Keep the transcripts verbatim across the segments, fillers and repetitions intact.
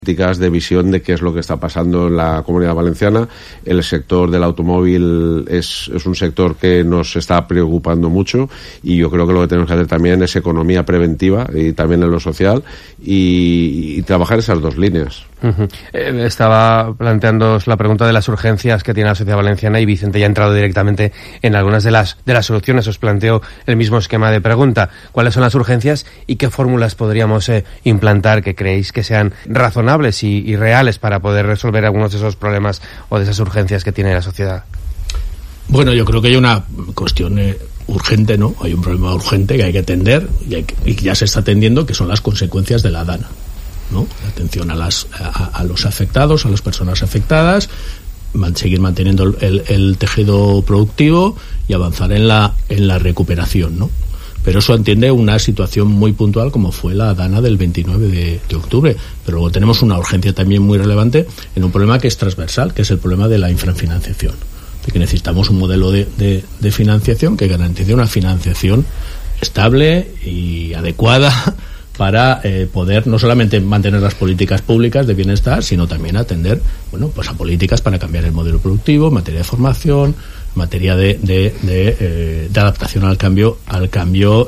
de visión de qué es lo que está pasando en la Comunidad Valenciana. El sector del automóvil es, es un sector que nos está preocupando mucho y yo creo que lo que tenemos que hacer también es economía preventiva y también en lo social y, y trabajar esas dos líneas. Uh-huh. Eh, estaba planteándoos la pregunta de las urgencias que tiene la sociedad valenciana y Vicente ya ha entrado directamente en algunas de las de las soluciones. Os planteo el mismo esquema de pregunta. ¿Cuáles son las urgencias y qué fórmulas podríamos eh, implantar que creéis que sean razonables y, y reales para poder resolver algunos de esos problemas o de esas urgencias que tiene la sociedad? Bueno, yo creo que hay una cuestión eh, urgente, ¿no? Hay un problema urgente que hay que atender y, hay que, y ya se está atendiendo, que son las consecuencias de la DANA, ¿no? La atención a, las, a, a los afectados, a las personas afectadas, man, seguir manteniendo el, el, el tejido productivo y avanzar en la, en la recuperación, ¿no? Pero eso entiende una situación muy puntual como fue la DANA del veintinueve de octubre. Pero luego tenemos una urgencia también muy relevante en un problema que es transversal, que es el problema de la infrafinanciación. De que necesitamos un modelo de, de, de financiación que garantice una financiación estable y adecuada para eh, poder no solamente mantener las políticas públicas de bienestar, sino también atender, bueno, pues a políticas para cambiar el modelo productivo, en materia de formación, en materia de de, de, eh, de adaptación al cambio al cambio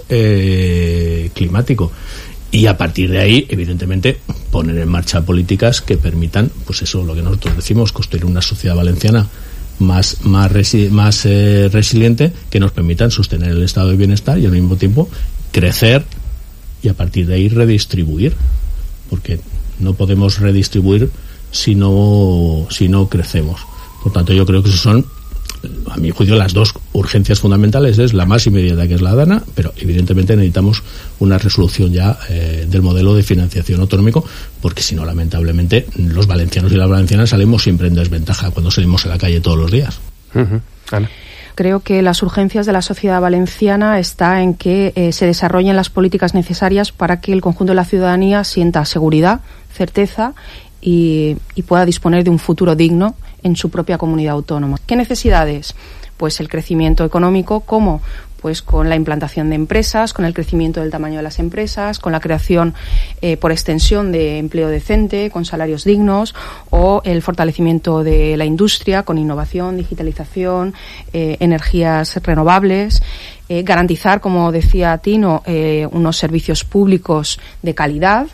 eh, climático. Y a partir de ahí, evidentemente, poner en marcha políticas que permitan, pues eso, lo que nosotros decimos, construir una sociedad valenciana más más resi- más eh, resiliente, que nos permitan sostener el estado de bienestar y al mismo tiempo crecer y a partir de ahí redistribuir, porque no podemos redistribuir si no si no crecemos. Por tanto, yo creo que esos son, a mi juicio, las dos urgencias fundamentales. Es la más inmediata, que es la DANA, pero evidentemente necesitamos una resolución ya eh, del modelo de financiación autonómico, porque si no, lamentablemente, los valencianos y las valencianas salimos siempre en desventaja cuando salimos a la calle todos los días. Uh-huh. Ana. Creo que las urgencias de la sociedad valenciana está en que eh, se desarrollen las políticas necesarias para que el conjunto de la ciudadanía sienta seguridad, certeza y, y pueda disponer de un futuro digno en su propia comunidad autónoma. ¿Qué necesidades? Pues el crecimiento económico, ¿cómo? Pues con la implantación de empresas, con el crecimiento del tamaño de las empresas, con la creación eh, por extensión de empleo decente, con salarios dignos, o el fortalecimiento de la industria con innovación, digitalización, eh, energías renovables, eh, garantizar, como decía Tino, eh, unos servicios públicos de calidad,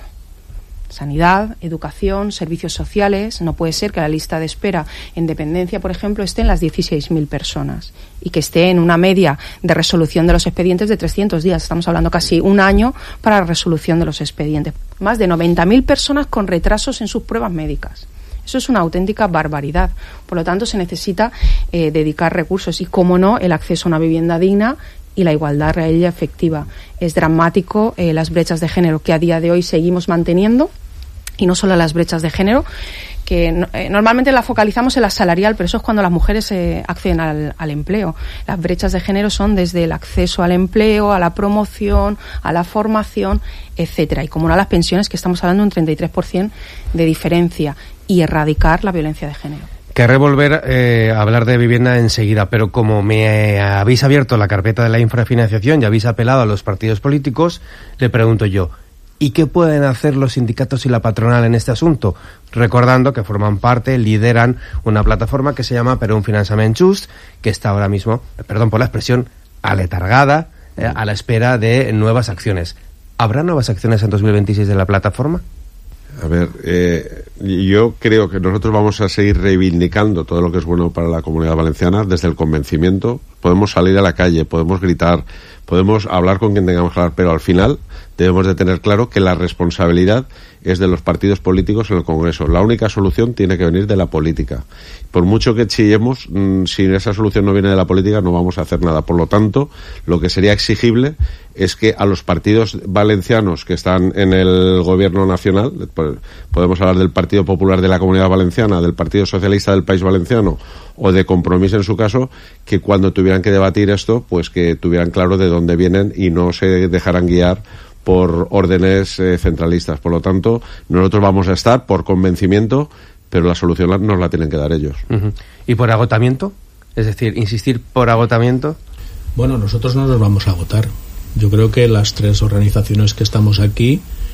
sanidad, educación, servicios sociales. No puede ser que la lista de espera en dependencia, por ejemplo, esté en las dieciséis mil personas y que esté en una media de resolución de los expedientes de trescientos días. Estamos hablando casi un año para la resolución de los expedientes. Más de noventa mil personas con retrasos en sus pruebas médicas. Eso es una auténtica barbaridad. Por lo tanto, se necesita eh, dedicar recursos y, cómo no, el acceso a una vivienda digna y la igualdad real y efectiva. Es dramático eh, las brechas de género que a día de hoy seguimos manteniendo, y no solo las brechas de género, que eh, normalmente la focalizamos en la salarial, pero eso es cuando las mujeres eh, acceden al, al empleo. Las brechas de género son desde el acceso al empleo, a la promoción, a la formación, etcétera. Y como no, a las pensiones, que estamos hablando de un treinta y tres por ciento de diferencia, y erradicar la violencia de género. Querré volver eh, a hablar de vivienda enseguida, pero como me eh, habéis abierto la carpeta de la infrafinanciación y habéis apelado a los partidos políticos, le pregunto yo, ¿y qué pueden hacer los sindicatos y la patronal en este asunto? Recordando que forman parte, lideran una plataforma que se llama Per un Finançament Just, que está ahora mismo, perdón por la expresión, aletargada, eh, a la espera de nuevas acciones. ¿Habrá nuevas acciones en dos mil veintiséis de la plataforma? A ver, eh, yo creo que nosotros vamos a seguir reivindicando todo lo que es bueno para la Comunidad Valenciana desde el convencimiento. Podemos salir a la calle, podemos gritar, podemos hablar con quien tengamos que hablar, pero al final debemos de tener claro que la responsabilidad es de los partidos políticos en el Congreso. La única solución tiene que venir de la política. Por mucho que chillemos, mmm, si esa solución no viene de la política, no vamos a hacer nada. Por lo tanto, lo que sería exigible es que a los partidos valencianos que están en el gobierno nacional, podemos hablar del Partido Popular de la Comunidad Valenciana, del Partido Socialista del País Valenciano o de Compromís en su caso, que cuando tuvieran que debatir esto, pues que tuvieran claro de dónde vienen y no se dejaran guiar por órdenes eh, centralistas. Por lo tanto, nosotros vamos a estar por convencimiento, pero la solución nos la tienen que dar ellos. Uh-huh. ¿Y por agotamiento? Es decir, insistir por agotamiento. Bueno, nosotros no nos vamos a agotar. Yo creo que las tres organizaciones que estamos aquí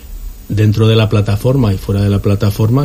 dentro de la plataforma y fuera de la plataforma